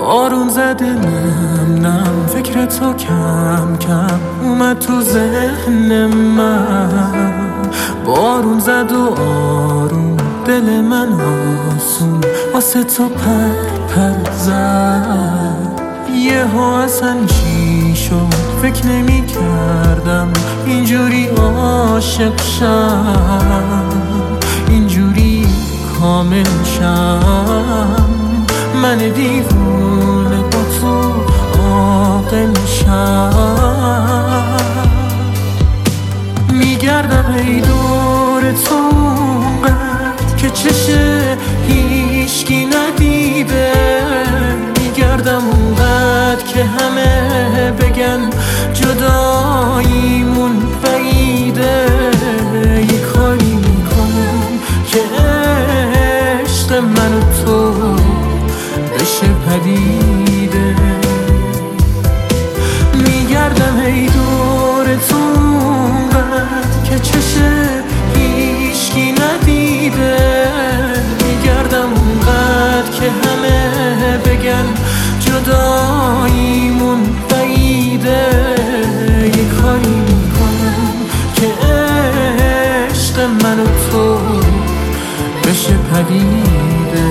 بارون زده نم فکر تو کم کم اومد تو ذهن من. بارون زد و آروم دل من آسون واسه تو پر زد. یهو اصلا چی شد فکر نمی کردم اینجوری عاشق شم، اینجوری کامل شم. من دیوونه با تو عاقل شم. میگردم ای دور تو اونقدر که چشه هیچکی ندیده. میگردم اونقدر که همه بگن جداییمون بعیده. یه کاری میکنم که عشق من و تو بشه پدیده. میگردم ای دور تو اونقدر که چشه هیچکی ندیده. میگردم اونقدر که همه بگن جداییمون بعیده. یه کاری میکنم که عشق من و تو بشه پدیده.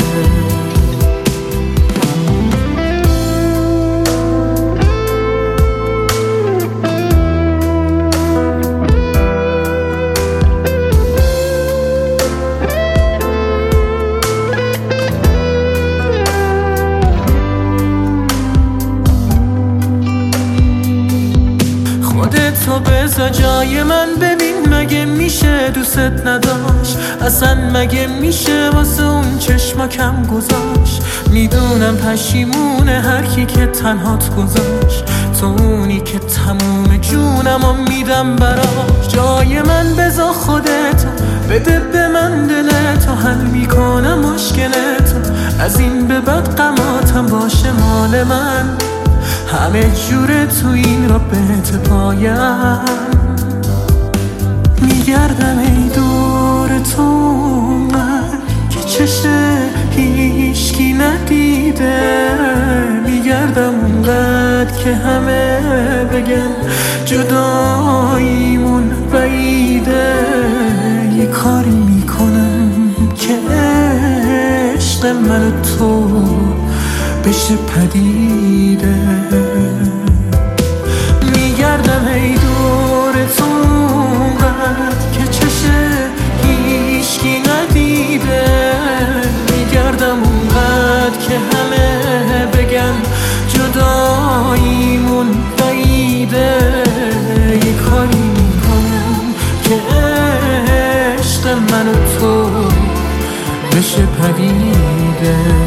تو بذار جای من ببین مگه میشه دوست نداشت. اصلا مگه میشه واسه اون چشما کم گذاشت. میدونم پشیمونه هر کی که تنهات گذاشت. تو اونی که تموم جونمو میدم براش. جای من بذار خودتو بده به من دلتو حل میکنم مشکلتو. از این به بعد غماتم باشه مال من. همه جوره تو این رابطه پایم. میگردم ای دور تو اونقدر که چشه هیچکی ندیده. میگردم اونقدر که همه بگن جداییمون بعیده. یه کاری میکنم که عشق من و تو بشه پدیده. میگردم ای دور تو اونقدر که چشه هیچکی ندیده. میگردم اونقدر که همه بگن جداییمون بعیده. یه کاری میکنم که عشق من و تو بشه پدیده.